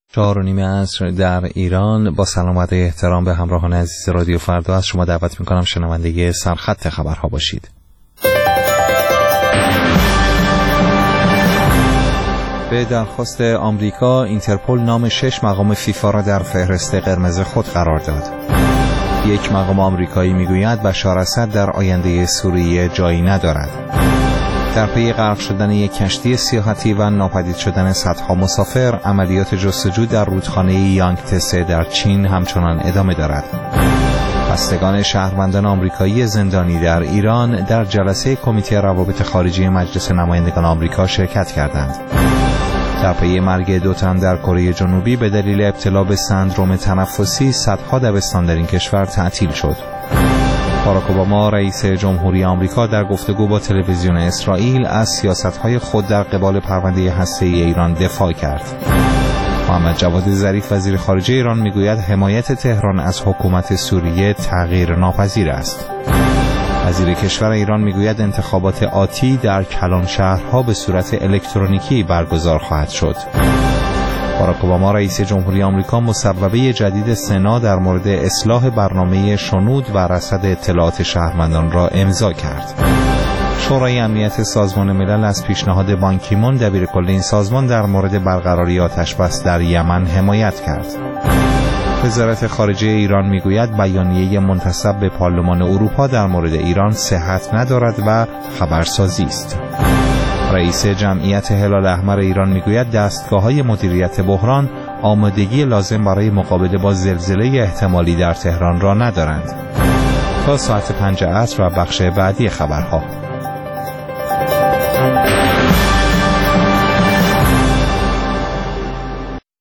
4:30 عصر در ایران. با سلام و احترام به همراهان عزیز رادیو فردا از شما دعوت میکنم شنونده سرخط خبرها باشید. به درخواست آمریکا، اینترپل نام 6 مقام فیفا را در فهرست قرمز خود قرار داد. یک مقام آمریکایی میگوید بشار اسد در آینده سوریه جایی ندارد. در پی غرق شدن یک کشتی سیاحتی و ناپدید شدن صدها مسافر، عملیات جستجو در رودخانه یانگتسه در چین همچنان ادامه دارد. بستگان شهروندان آمریکایی زندانی در ایران در جلسه کمیته روابط خارجی مجلس نمایندگان آمریکا شرکت کردند. در پی مرگ 2 تن در کره جنوبی به دلیل ابتلا به سندرم تنفسی، صدها دبستان در این کشور تعطیل شد. باراک اوباما رئیس جمهوری آمریکا در گفتگو با تلویزیون اسرائیل از سیاست‌های خود در قبال پرونده هسته‌ای ایران دفاع کرد. محمد جواد ظریف وزیر خارجه ایران میگوید حمایت تهران از حکومت سوریه تغییر ناپذیر است. وزیر کشور ایران میگوید انتخابات آتی در کلان شهرها به صورت الکترونیکی برگزار خواهد شد. باراک اوباما رئیس جمهوری آمریکا مصوبه جدید سنا در مورد اصلاح برنامه شنود و رصد اطلاعات شهروندان را امضا کرد. شورای امنیت سازمان ملل از پیشنهاد بان کی مون دبیرکل این سازمان در مورد برقراری آتش‌بس در یمن حمایت کرد. وزارت خارجه ایران میگوید بیانیه منتسب به پارلمان اروپا در مورد ایران صحت ندارد و خبرسازی است. رئیس جمعیت هلال احمر ایران میگوید دستگاه‌های مدیریت بحران آمادگی لازم برای مقابله با زلزله احتمالی در تهران را ندارند. تا ساعت 5 عصر و بخش بعدی خبرها.